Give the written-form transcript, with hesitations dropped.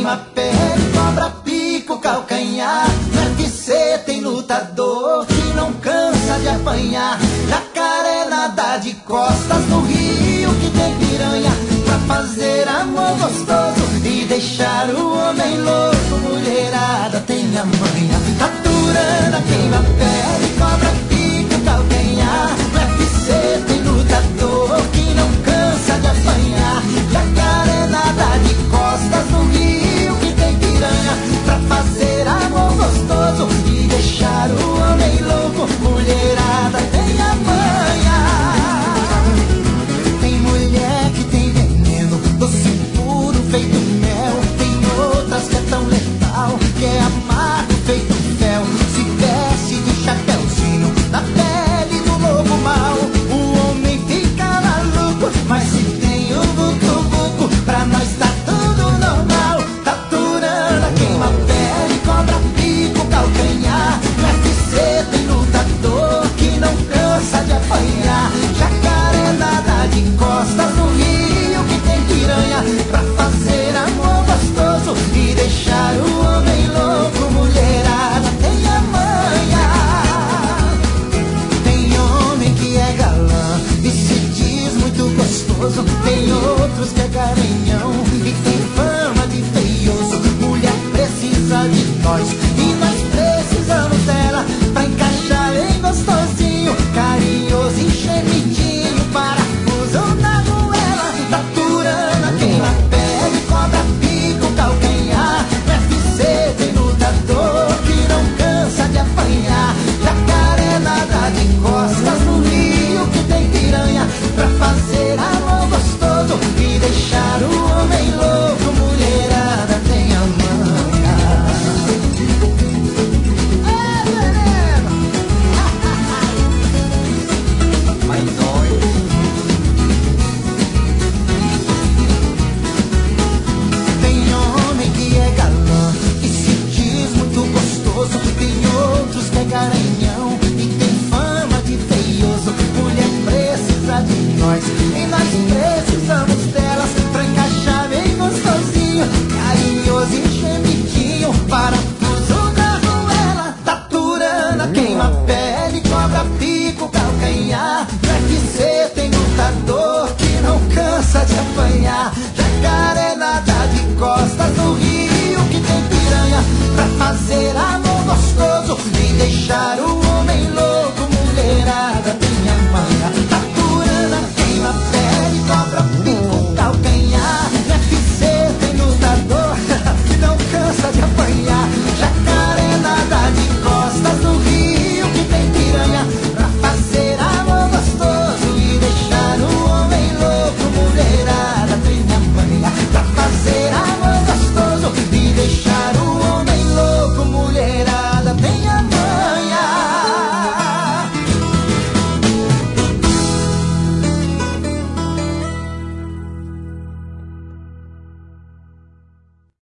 queima pele, cobra pico, calcanhar. No UFC tem lutador que não cansa de apanhar. Jacaré nada de costas no rio que tem piranha, pra fazer amor gostoso e deixar o homem louco. Mulherada tem a manha, taturana, queima pele, cobra pico, calcanhar. No UFC tem lutador que não cansa de apanhar. Jacaré nada de costas no rio que tem piranha, pra fazer amor gostoso e deixar o homem louco. Mulherada tem a manha. Tem mulher que tem veneno, doce puro feito mel. Tem outras que é tão letal, que é amargo feito fel. Se desce de chapéuzinho na pele do lobo mau, o homem fica maluco. Mas se tem o buco-buco, pra nós tá tudo normal. Taturana, queima pele, cobra pico, calcanhar. No UFC tem lutador que não cansa de apanhar.